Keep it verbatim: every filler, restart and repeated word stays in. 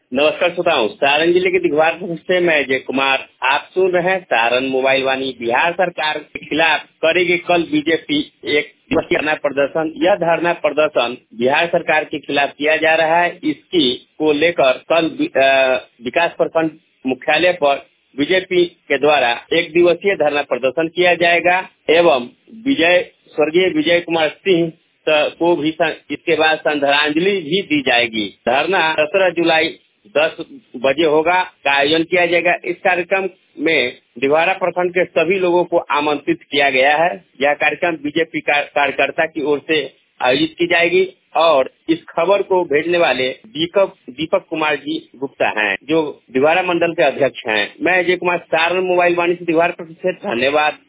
नमस्कार श्रोताओं, सारण जिले के दिघवार से मैं अजय कुमार। आप सुन रहे हैं सारण मोबाइल वाणी। बिहार सरकार के खिलाफ करेगी कल बीजेपी एक दिवसीय धरना प्रदर्शन। यह धरना प्रदर्शन बिहार सरकार के खिलाफ किया जा रहा है। इसकी को लेकर कल विकास प्रखंड मुख्यालय पर बीजेपी के द्वारा एक दिवसीय धरना प्रदर्शन किया जाएगा एवं विजय स्वर्गीय विजय कुमार सिंह को भी इसके बाद श्रद्धांजलि भी दी जाएगी। धरना सत्रह जुलाई दस बजे होगा का आयोजन किया जाएगा। इस कार्यक्रम में दिघवारा प्रखंड के सभी लोगों को आमंत्रित किया गया है। यह कार्यक्रम बीजेपी कार्यकर्ता की ओर से आयोजित की जाएगी और इस खबर को भेजने वाले दीपक दीपक कुमार जी गुप्ता हैं, जो दिघवारा मंडल के अध्यक्ष हैं। मैं अजय कुमार, सारण मोबाइल वाणी से दिघवारा प्रखंड से। धन्यवाद।